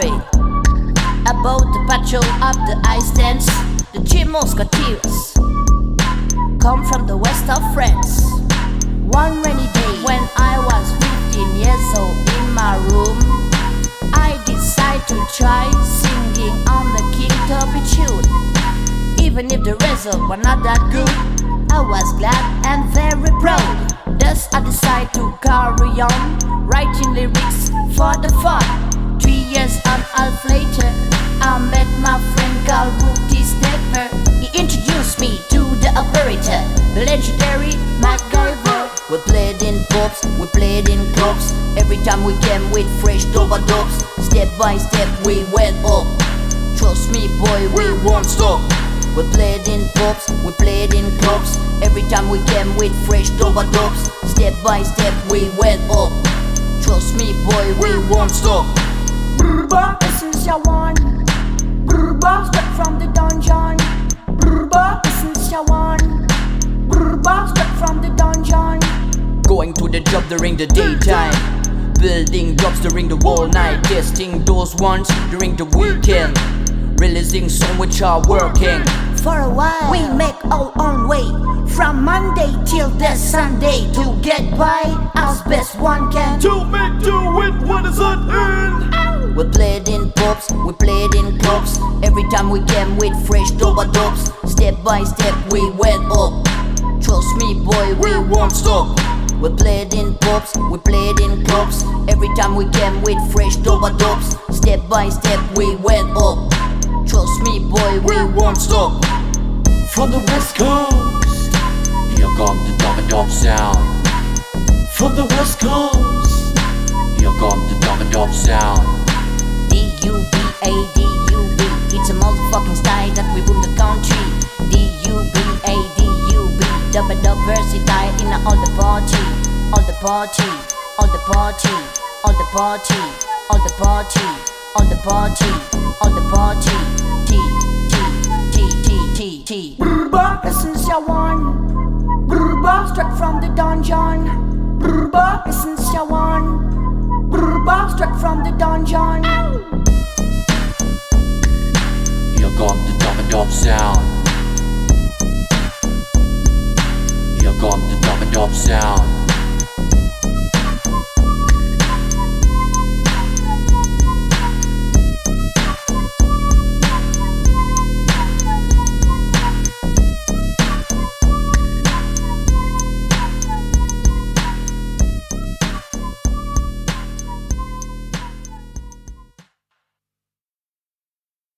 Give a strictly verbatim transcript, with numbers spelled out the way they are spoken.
story about the patrol of the ice dance. The Three Musketeers come from the west of France. One rainy day when I was fifteen years old, in my room I decided to try singing on the King Tubby tune. Even if the result was not that good, I was glad and very proud. Thus I decided to carry on writing lyrics for the fun. Three years and a half later, I met my friend called Rookie Stepper. He introduced me to the operator, the legendary MacGyver. We played in pubs, we played in clubs. Every time we came with fresh overdubs. Step by step we went up. Trust me boy, we won't stop. We played in pubs, we played in clubs. Every time we came with fresh overdubs. Step by step we went up. Trust me boy, we won't stop. Brrba, essence ya one. Brrba, straight from the dungeon. Brrba, essence ya one. Brrba, straight from the dungeon. Going to the job during the daytime, building jobs during the whole night, testing those ones during the weekend, releasing songs which are working. For a while we make our own way, from Monday till the Sunday, to get by as best one can. To make do with what is at hand. We played in pubs, we played in clubs. Every time we came with fresh overdubs. Step by step we went up. Trust me boy, we won't stop. We played in pubs, we played in clubs. Every time we came with fresh overdubs. Step by step we went up. Trust me boy, we won't stop. From the west coast, here come the dub and dub sound. from the west coast, Here come the dub and dub sound. D U B A D U B, it's a motherfucking style that we rule the country. D U B A D U B, dub and dub versatile in all the party, all the party, all the party, all the party, all the party, all the party, all the party. T T T T T T. Brrba, essence ya one. Brrba, straight from the dungeon. Brrba, essence ya one. Brrba, straight from the dungeon. Here come the dub and dub sound. Here come the dub and dub sound.